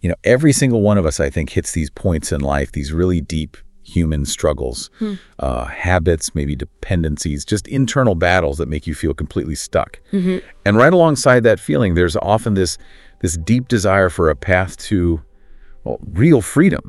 Every single one of us, I think, hits these points in life, these really deep human struggles, habits, maybe dependencies, just internal battles that make you feel completely stuck. And right alongside that feeling, there's often this deep desire for a path to, real freedom.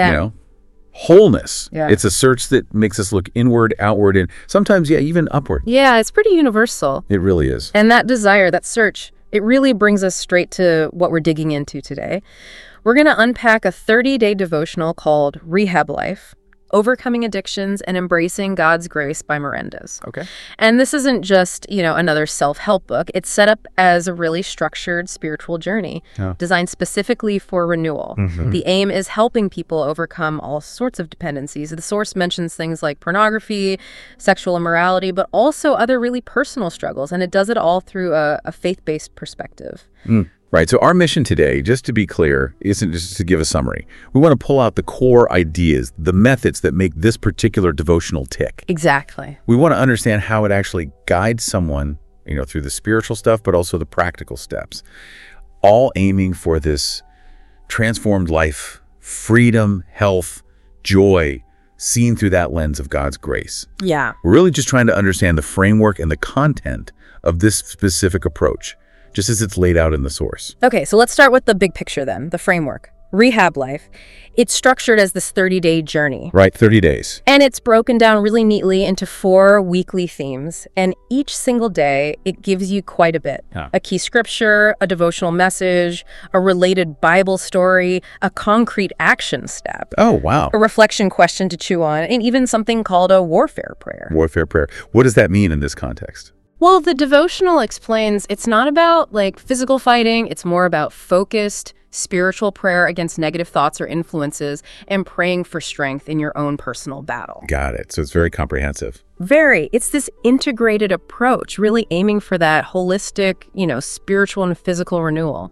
Wholeness. It's a search that makes us look inward, outward, and sometimes, even upward. Yeah, it's pretty universal. It really is. And that desire, that search, it really brings us straight to what we're digging into today. We're going to unpack a 30-day devotional called Rehab Life: Overcoming Addictions and Embracing God's Grace by Melendez. Okay. And this isn't just, another self-help book. It's set up as a really structured spiritual journey designed specifically for renewal. The aim is helping people overcome all sorts of dependencies. The source mentions things like pornography, sexual immorality, but also other really personal struggles. And it does it all through a faith-based perspective. Right. So our mission today, just to be clear, isn't just to give a summary. We want to pull out the core ideas, the methods that make this particular devotional tick. Exactly. We want to understand how it actually guides someone, through the spiritual stuff, but also the practical steps, all aiming for this transformed life, freedom, health, joy, seen through that lens of God's grace. Yeah. We're really just trying to understand the framework and the content of this specific approach, just as it's laid out in the source. Okay, so let's start with the big picture then, the framework. Rehab Life. It's structured as this 30-day journey. Right, 30 days. And it's broken down really neatly into 4 weekly themes. And each single day, it gives you quite a bit. A key scripture, a devotional message, a related Bible story, a concrete action step. Oh, wow. A reflection question to chew on, and even something called a warfare prayer. Warfare prayer. What does that mean in this context? Well, the devotional explains it's not about physical fighting. It's more about focused spiritual prayer against negative thoughts or influences and praying for strength in your own personal battle. Got it. So it's very comprehensive. Very. It's this integrated approach, really aiming for that holistic, spiritual and physical renewal.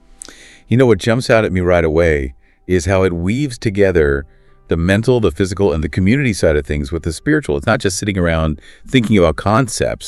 What jumps out at me right away is how it weaves together the mental, the physical, and the community side of things with the spiritual. It's not just sitting around thinking about concepts.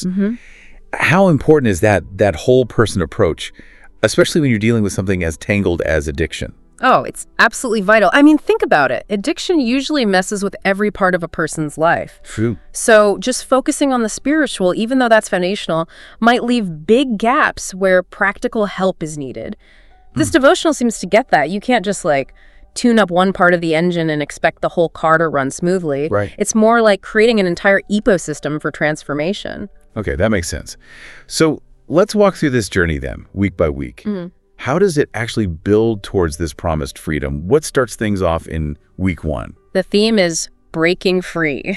How important is that whole person approach, especially when you're dealing with something as tangled as addiction? Oh, it's absolutely vital. I mean, think about it. Addiction usually messes with every part of a person's life. True. So just focusing on the spiritual, even though that's foundational, might leave big gaps where practical help is needed. This devotional seems to get that. You can't just tune up one part of the engine and expect the whole car to run smoothly. Right. It's more like creating an entire ecosystem for transformation. Okay, that makes sense. So let's walk through this journey then, week by week. How does it actually build towards this promised freedom? What starts things off in week 1? The theme is breaking free.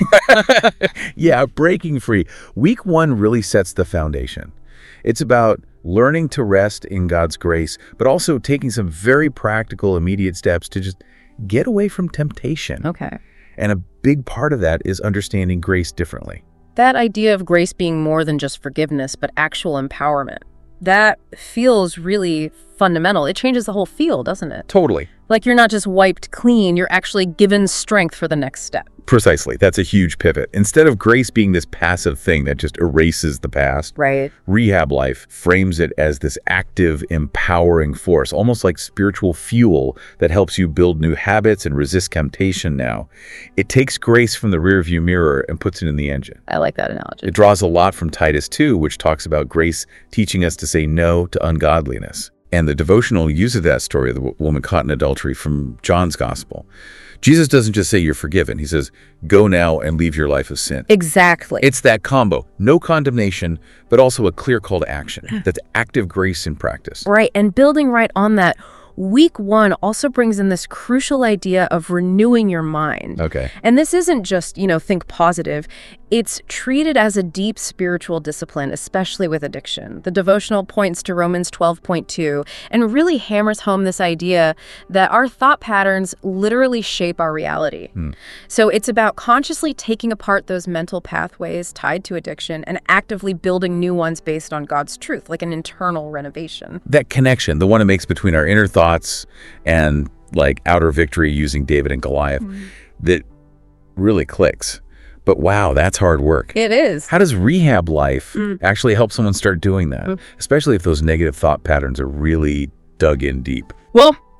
Yeah, breaking free. Week 1 really sets the foundation. It's about learning to rest in God's grace, but also taking some very practical, immediate steps to just get away from temptation. Okay. And a big part of that is understanding grace differently. That idea of grace being more than just forgiveness, but actual empowerment, that feels really fundamental. It changes the whole feel, doesn't it? Totally. Like you're not just wiped clean, you're actually given strength for the next step. Precisely. That's a huge pivot. Instead of grace being this passive thing that just erases the past, right? Rehab Life frames it as this active, empowering force, almost like spiritual fuel that helps you build new habits and resist temptation now. It takes grace from the rearview mirror and puts it in the engine. I like that analogy. It draws a lot from Titus 2, which talks about grace teaching us to say no to ungodliness. And the devotional uses that story of the woman caught in adultery from John's gospel. Jesus doesn't just say you're forgiven. He says, go now and leave your life of sin. Exactly. It's that combo. No condemnation, but also a clear call to action. That's active grace in practice. Right. And building right on that, week 1 also brings in this crucial idea of renewing your mind. Okay. And this isn't just, think positive. It's treated as a deep spiritual discipline, especially with addiction. The devotional points to Romans 12.2 and really hammers home this idea that our thought patterns literally shape our reality. So it's about consciously taking apart those mental pathways tied to addiction and actively building new ones based on God's truth, like an internal renovation. That connection, the one it makes between our inner thoughts and outer victory using David and Goliath, that really clicks. But wow, that's hard work. It is. How does Rehab Life actually help someone start doing that, especially if those negative thought patterns are really dug in deep? Well,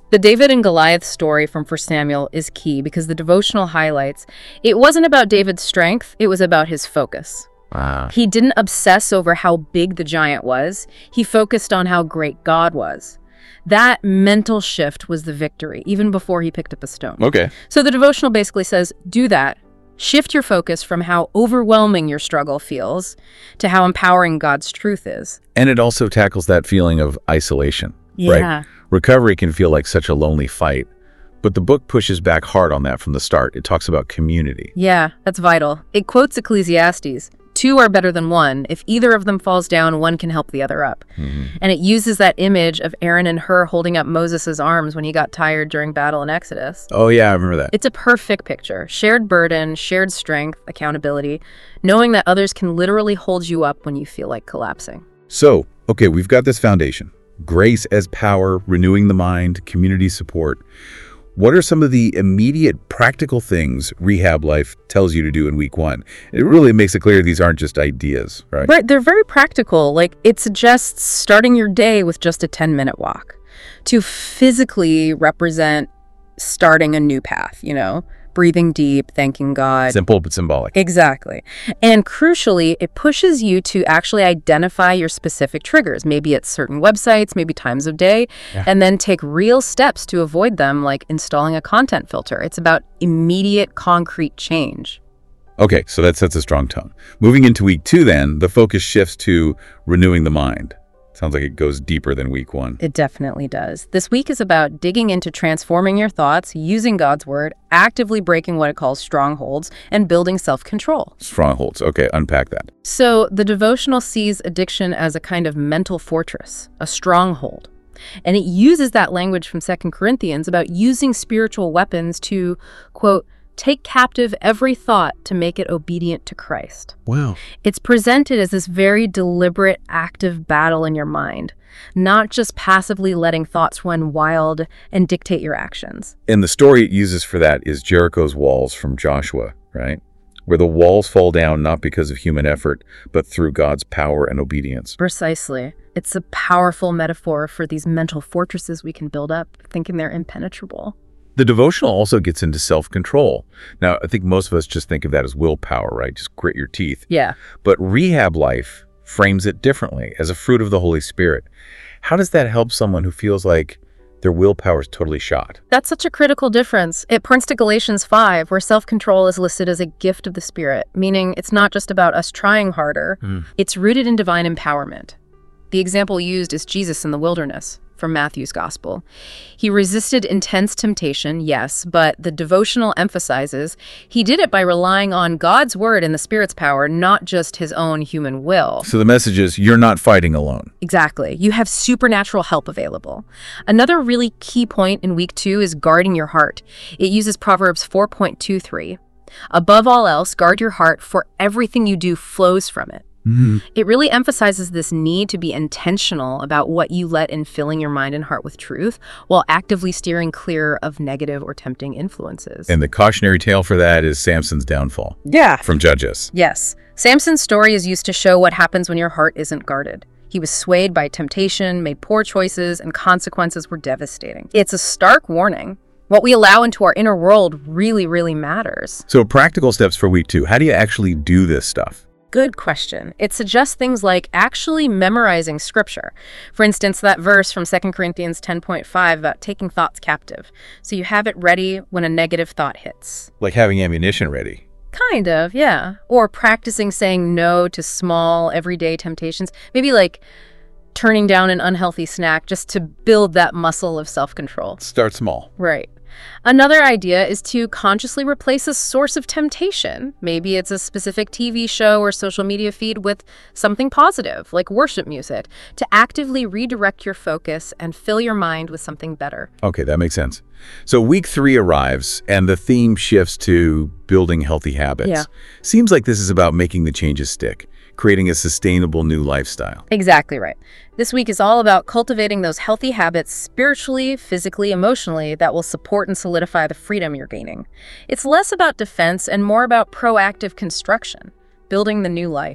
The David and Goliath story from 1 Samuel is key because the devotional highlights it wasn't about David's strength, it was about his focus. Wow. He didn't obsess over how big the giant was. He focused on how great God was. That mental shift was the victory, even before he picked up a stone. Okay. So the devotional basically says, do that. Shift your focus from how overwhelming your struggle feels to how empowering God's truth is. And it also tackles that feeling of isolation. Yeah. Right? Recovery can feel like such a lonely fight, but the book pushes back hard on that from the start. It talks about community. Yeah, that's vital. It quotes Ecclesiastes. 2 are better than 1. If either of them falls down, one can help the other up. And it uses that image of Aaron and Hur holding up Moses' arms when he got tired during battle in Exodus. Oh, yeah, I remember that. It's a perfect picture. Shared burden, shared strength, accountability, knowing that others can literally hold you up when you feel like collapsing. So, okay, we've got this foundation. Grace as power, renewing the mind, community support. What are some of the immediate practical things Rehab Life tells you to do in week 1? It really makes it clear these aren't just ideas, right? Right, they're very practical. Like, it suggests starting your day with just a 10-minute walk to physically represent starting a new path, breathing deep, thanking God. Simple but symbolic. Exactly. And crucially, it pushes you to actually identify your specific triggers. Maybe it's certain websites, maybe times of day, and then take real steps to avoid them, like installing a content filter. It's about immediate, concrete change. Okay, so that sets a strong tone. Moving into week 2 then, the focus shifts to renewing the mind. Sounds like it goes deeper than week 1. It definitely does. This week is about digging into transforming your thoughts, using God's word, actively breaking what it calls strongholds, and building self-control. Strongholds. Okay, unpack that. So the devotional sees addiction as a kind of mental fortress, a stronghold. And it uses that language from 2 Corinthians about using spiritual weapons to, quote, take captive every thought to make it obedient to Christ. Wow. It's presented as this very deliberate, active battle in your mind, not just passively letting thoughts run wild and dictate your actions. And the story it uses for that is Jericho's walls from Joshua, right? Where the walls fall down not because of human effort, but through God's power and obedience. Precisely. It's a powerful metaphor for these mental fortresses we can build up, thinking they're impenetrable. The devotional also gets into self-control. Now, I think most of us just think of that as willpower, right? Just grit your teeth. Yeah. But Rehab Life frames it differently, as a fruit of the Holy Spirit. How does that help someone who feels like their willpower is totally shot? That's such a critical difference. It points to Galatians 5, where self-control is listed as a gift of the Spirit, meaning it's not just about us trying harder. It's rooted in divine empowerment. The example used is Jesus in the wilderness from Matthew's Gospel. He resisted intense temptation, yes, but the devotional emphasizes he did it by relying on God's word and the Spirit's power, not just his own human will. So the message is, you're not fighting alone. Exactly. You have supernatural help available. Another really key point in week 2 is guarding your heart. It uses Proverbs 4.23. Above all else, guard your heart, for everything you do flows from it. It really emphasizes this need to be intentional about what you let in, filling your mind and heart with truth, while actively steering clear of negative or tempting influences. And the cautionary tale for that is Samson's downfall. Yeah. From Judges. Yes. Samson's story is used to show what happens when your heart isn't guarded. He was swayed by temptation, made poor choices, and consequences were devastating. It's a stark warning. What we allow into our inner world really, really matters. So practical steps for week 2. How do you actually do this stuff? Good question. It suggests things like actually memorizing scripture. For instance, that verse from 2 Corinthians 10.5 about taking thoughts captive. So you have it ready when a negative thought hits. Like having ammunition ready. Kind of, yeah. Or practicing saying no to small, everyday temptations. Maybe like turning down an unhealthy snack just to build that muscle of self-control. Start small. Right. Another idea is to consciously replace a source of temptation. Maybe it's a specific TV show or social media feed with something positive, like worship music, to actively redirect your focus and fill your mind with something better. Okay, that makes sense. So week 3 arrives, and the theme shifts to building healthy habits. Yeah. Seems like this is about making the changes stick, creating a sustainable new lifestyle. Exactly right. This week is all about cultivating those healthy habits spiritually, physically, emotionally that will support and solidify the freedom you're gaining. It's less about defense and more about proactive construction, building the new life.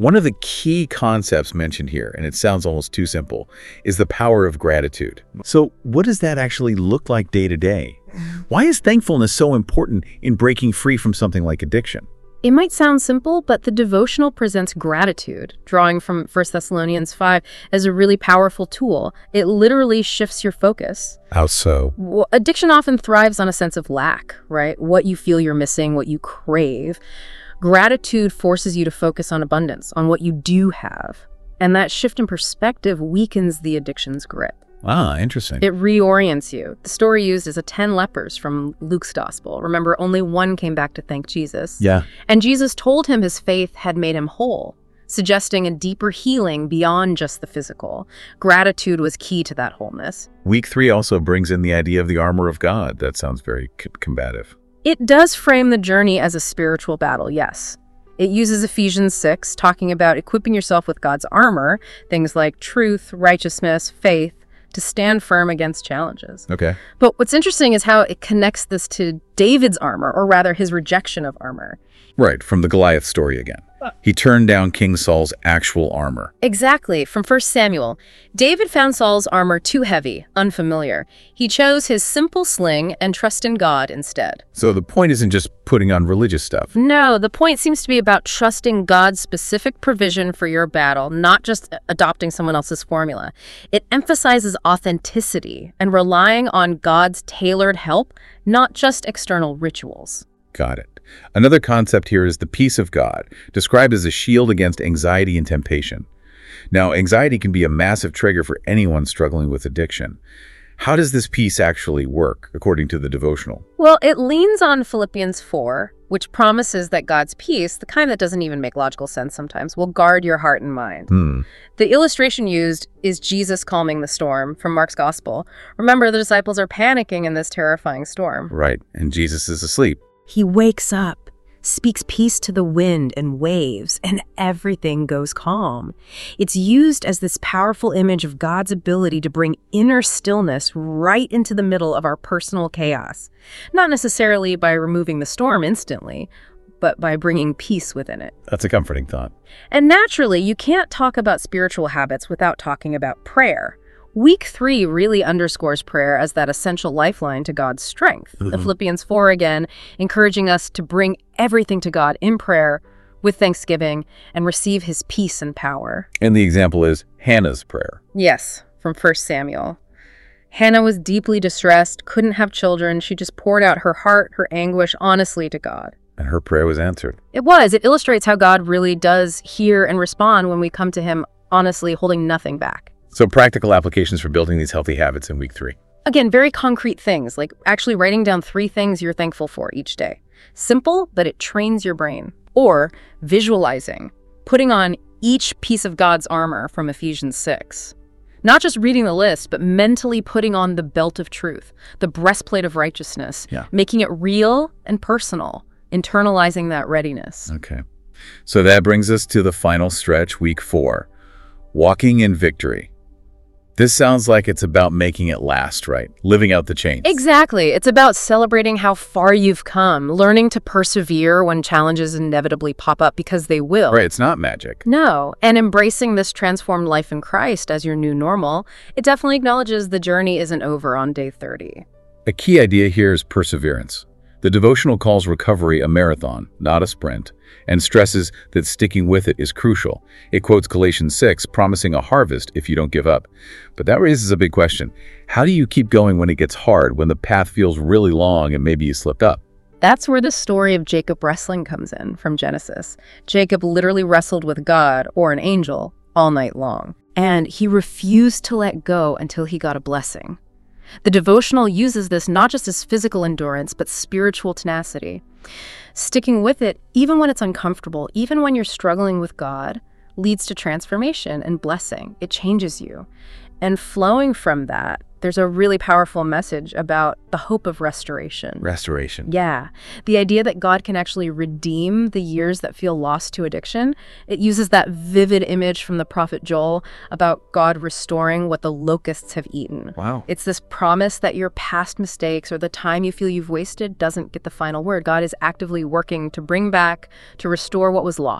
One of the key concepts mentioned here, and it sounds almost too simple, is the power of gratitude. So what does that actually look like day to day? Why is thankfulness so important in breaking free from something like addiction? It might sound simple, but the devotional presents gratitude, drawing from 1 Thessalonians 5 as a really powerful tool. It literally shifts your focus. How so? Well, addiction often thrives on a sense of lack, right? What you feel you're missing, what you crave. Gratitude forces you to focus on abundance, on what you do have. And that shift in perspective weakens the addiction's grip. Ah, interesting. It reorients you. The story used is 10 lepers from Luke's gospel. Remember, only one came back to thank Jesus. Yeah. And Jesus told him his faith had made him whole, suggesting a deeper healing beyond just the physical. Gratitude was key to that wholeness. Week 3 also brings in the idea of the armor of God. That sounds very combative. It does frame the journey as a spiritual battle, yes. It uses Ephesians 6, talking about equipping yourself with God's armor, things like truth, righteousness, faith, to stand firm against challenges. Okay. But what's interesting is how it connects this to David's armor, or rather his rejection of armor. Right, from the Goliath story again. He turned down King Saul's actual armor. Exactly, from 1 Samuel. David found Saul's armor too heavy, unfamiliar. He chose his simple sling and trust in God instead. So the point isn't just putting on religious stuff. No, the point seems to be about trusting God's specific provision for your battle, not just adopting someone else's formula. It emphasizes authenticity and relying on God's tailored help, not just external rituals. Got it. Another concept here is the peace of God, described as a shield against anxiety and temptation. Now, anxiety can be a massive trigger for anyone struggling with addiction. How does this peace actually work, according to the devotional? Well, it leans on Philippians 4, which promises that God's peace, the kind that doesn't even make logical sense sometimes, will guard your heart and mind. The illustration used is Jesus calming the storm from Mark's gospel. Remember, the disciples are panicking in this terrifying storm. Right, and Jesus is asleep. He wakes up, speaks peace to the wind and waves, and everything goes calm. It's used as this powerful image of God's ability to bring inner stillness right into the middle of our personal chaos. Not necessarily by removing the storm instantly, but by bringing peace within it. That's a comforting thought. And naturally, you can't talk about spiritual habits without talking about prayer. Week 3 really underscores prayer as that essential lifeline to God's strength. Philippians 4 again, encouraging us to bring everything to God in prayer with thanksgiving and receive his peace and power. And the example is Hannah's prayer. Yes, from 1 Samuel. Hannah was deeply distressed, couldn't have children. She just poured out her heart, her anguish, honestly to God. And her prayer was answered. It was. It illustrates how God really does hear and respond when we come to him honestly, holding nothing back. So practical applications for building these healthy habits in week 3. Again, very concrete things, like actually writing down 3 things you're thankful for each day. Simple, but it trains your brain. Or visualizing, putting on each piece of God's armor from Ephesians 6. Not just reading the list, but mentally putting on the belt of truth, the breastplate of righteousness, making it real and personal, internalizing that readiness. Okay. So that brings us to the final stretch, week 4, walking in victory. This sounds like it's about making it last, right? Living out the chains. Exactly. It's about celebrating how far you've come, learning to persevere when challenges inevitably pop up, because they will. Right, it's not magic. No, and embracing this transformed life in Christ as your new normal, it definitely acknowledges the journey isn't over on day 30. A key idea here is perseverance. The devotional calls recovery a marathon, not a sprint, and stresses that sticking with it is crucial. It quotes Galatians 6, promising a harvest if you don't give up. But that raises a big question. How do you keep going when it gets hard, when the path feels really long and maybe you slipped up? That's where the story of Jacob wrestling comes in from Genesis. Jacob literally wrestled with God, or an angel, all night long. And he refused to let go until he got a blessing. The devotional uses this not just as physical endurance, but spiritual tenacity. Sticking with it, even when it's uncomfortable, even when you're struggling with God, leads to transformation and blessing. It changes you. And flowing from that, there's a really powerful message about the hope of restoration. Restoration. Yeah. The idea that God can actually redeem the years that feel lost to addiction. It uses that vivid image from the prophet Joel about God restoring what the locusts have eaten. Wow. It's this promise that your past mistakes or the time you feel you've wasted doesn't get the final word. God is actively working to bring back, to restore what was lost.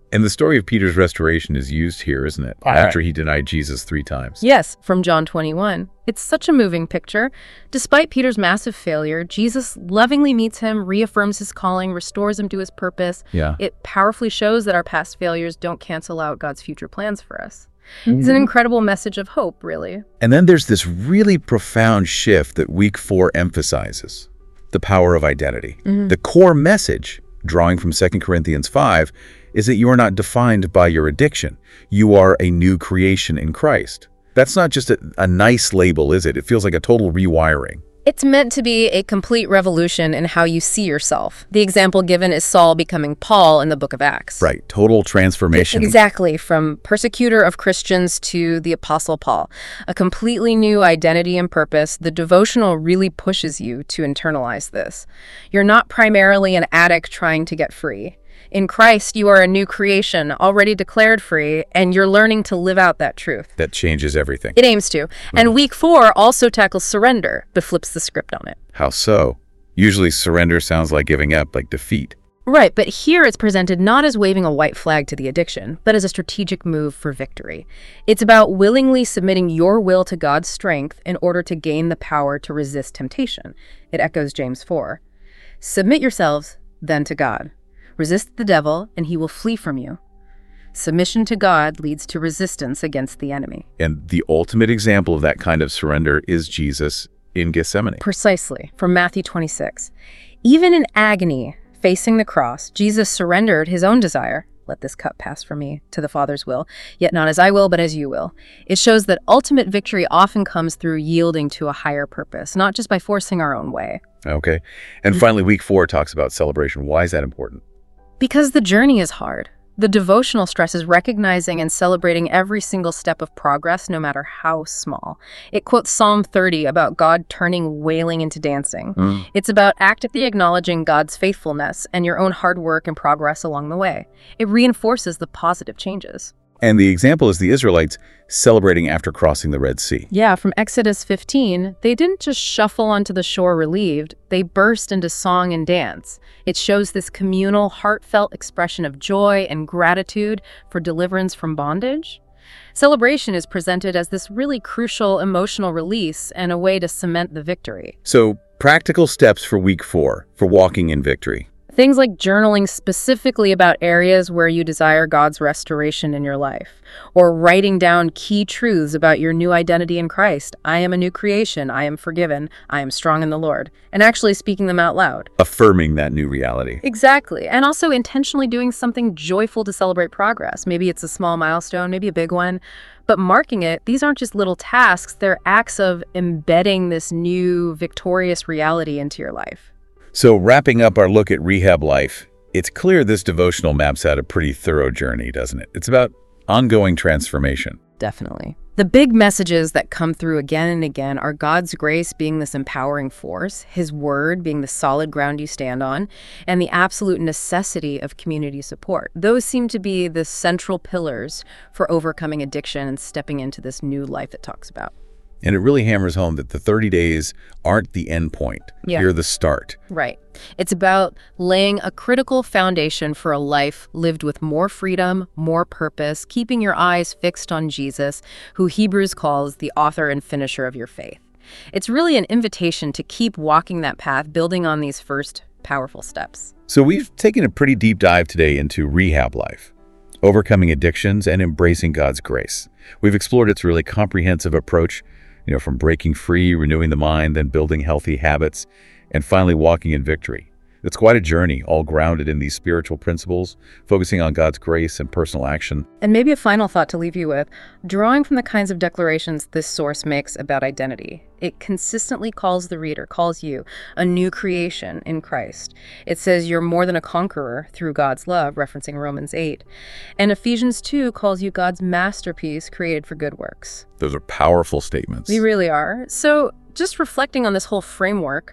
And the story of Peter's restoration is used here, isn't it? Right. After he denied Jesus 3 times. Yes, from John 21. It's such a moving picture. Despite Peter's massive failure, Jesus lovingly meets him, reaffirms his calling, restores him to his purpose. Yeah. It powerfully shows that our past failures don't cancel out God's future plans for us. It's an incredible message of hope, really. And then there's this really profound shift that week 4 emphasizes, the power of identity. The core message, drawing from 2 Corinthians 5, is that you are not defined by your addiction. You are a new creation in Christ. That's not just a nice label, is it? It feels like a total rewiring. It's meant to be a complete revolution in how you see yourself. The example given is Saul becoming Paul in the book of Acts. Right, total transformation. Exactly, from persecutor of Christians to the Apostle Paul. A completely new identity and purpose. The devotional really pushes you to internalize this. You're not primarily an addict trying to get free. In Christ, you are a new creation, already declared free, and you're learning to live out that truth. That changes everything. It aims to. And week 4 also tackles surrender, but flips the script on it. How so? Usually surrender sounds like giving up, like defeat. Right, but here it's presented not as waving a white flag to the addiction, but as a strategic move for victory. It's about willingly submitting your will to God's strength in order to gain the power to resist temptation. It echoes James 4. Submit yourselves, then to God. Resist the devil, and he will flee from you. Submission to God leads to resistance against the enemy. And the ultimate example of that kind of surrender is Jesus in Gethsemane. Precisely, from Matthew 26. Even in agony, facing the cross, Jesus surrendered his own desire. Let this cup pass from me to the Father's will, yet not as I will, but as you will. It shows that ultimate victory often comes through yielding to a higher purpose, not just by forcing our own way. Okay. And finally, week 4 talks about celebration. Why is that important? Because the journey is hard. The devotional stresses recognizing and celebrating every single step of progress, no matter how small. It quotes Psalm 30 about God turning wailing into dancing. It's about actively acknowledging God's faithfulness and your own hard work and progress along the way. It reinforces the positive changes. And the example is the Israelites celebrating after crossing the Red Sea. Yeah, from Exodus 15, they didn't just shuffle onto the shore relieved, they burst into song and dance. It shows this communal, heartfelt expression of joy and gratitude for deliverance from bondage. Celebration is presented as this really crucial emotional release and a way to cement the victory. So, practical steps for week 4 for walking in victory. Things like journaling specifically about areas where you desire God's restoration in your life, or writing down key truths about your new identity in Christ. I am a new creation. I am forgiven. I am strong in the Lord. And actually speaking them out loud. Affirming that new reality. Exactly. And also intentionally doing something joyful to celebrate progress. Maybe it's a small milestone, maybe a big one. But marking it, these aren't just little tasks. They're acts of embedding this new victorious reality into your life. So wrapping up our look at rehab life, it's clear this devotional maps out a pretty thorough journey, doesn't it? It's about ongoing transformation. Definitely. The big messages that come through again and again are God's grace being this empowering force, His word being the solid ground you stand on, and the absolute necessity of community support. Those seem to be the central pillars for overcoming addiction and stepping into this new life it talks about. And it really hammers home that the 30 days aren't the end point. Yeah. They're the start. Right. It's about laying a critical foundation for a life lived with more freedom, more purpose, keeping your eyes fixed on Jesus, who Hebrews calls the author and finisher of your faith. It's really an invitation to keep walking that path, building on these first powerful steps. So we've taken a pretty deep dive today into rehab life, overcoming addictions and embracing God's grace. We've explored its really comprehensive approach, from breaking free, renewing the mind, then building healthy habits, and finally walking in victory. It's quite a journey, all grounded in these spiritual principles, focusing on God's grace and personal action. And maybe a final thought to leave you with, drawing from the kinds of declarations this source makes about identity. It consistently calls the reader, calls you, a new creation in Christ. It says you're more than a conqueror through God's love, referencing Romans 8. And Ephesians 2 calls you God's masterpiece created for good works. Those are powerful statements. They really are. So just reflecting on this whole framework,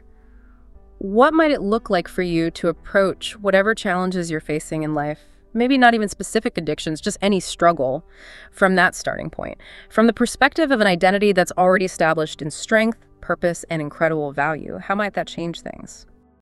what might it look like for you to approach whatever challenges you're facing in life? Maybe not even specific addictions, just any struggle from that starting point. From the perspective of an identity that's already established in strength, purpose, and incredible value, how might that change things?